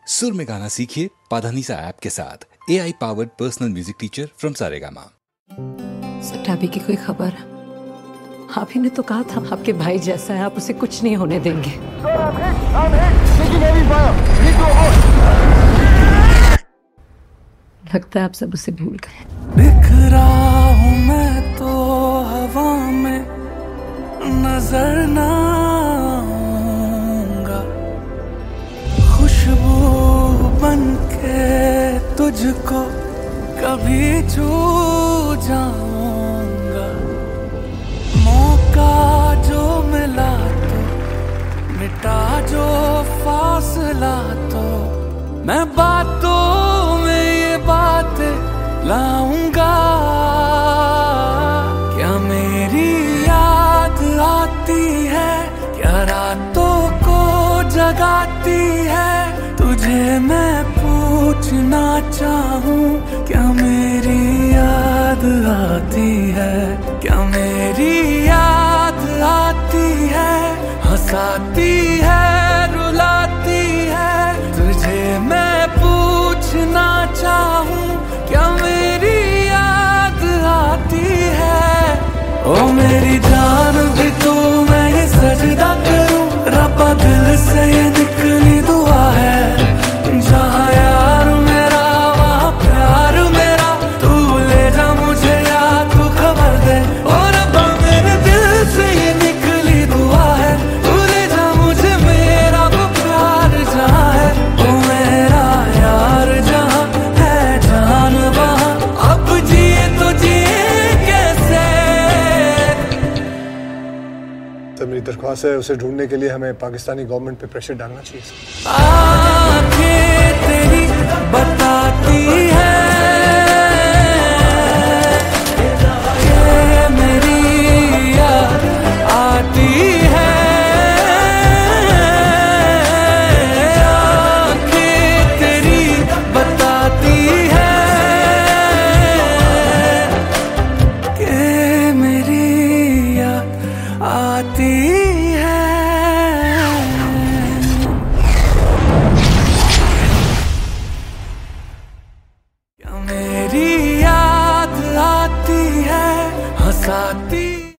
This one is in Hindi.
सुर में गाना सीखिए पाधानीसा ऐप के साथ। AI powered personal music teacher from Saregama. सट्टाभी की कोई खबर? आप ही ने तो कहा था आपके भाई जैसा है, आप उसे कुछ नहीं होने देंगे। लगता है आप सब उसे भूल गए। बिखरा हूँ मैं तो हवा में, नजर ना आऊंगा, खुशबू बन के तुझको कभी छू जाऊंगा। मौका जो मिला तो मिटा जो फासला, तो मैं बातों में ये बात लाऊंगा। क्या मेरी याद आती है, क्या रातों को जगाती है? तुझे मैं पूछना चाहूं, क्या मेरी याद आती है? क्या मेरी याद आती है? हंसाती है, रुलाती है? तुझे मैं पूछना चाहूं, क्या मेरी याद आती है? ओ मेरी जान भी तू, मैं ये सजदा करूं, रब्बा दिल से ये निकली दुआ है। जहाँ यार मेरा वहाँ प्यार मेरा, तू ले जा मुझे या तू खबर दे। ओ रब्बा मेरे दिल से ये निकली दुआ है, तू ले जा मुझे मेरा वो प्यार जहाँ है। ओ मेरा यार जहाँ है जान वहाँ, अब जिए तो जिए कैसे? तो मेरी दरख्वास्त है, उसे ढूंढने के लिए हमें पाकिस्तानी गवर्नमेंट पे प्रेशर डालना चाहिए।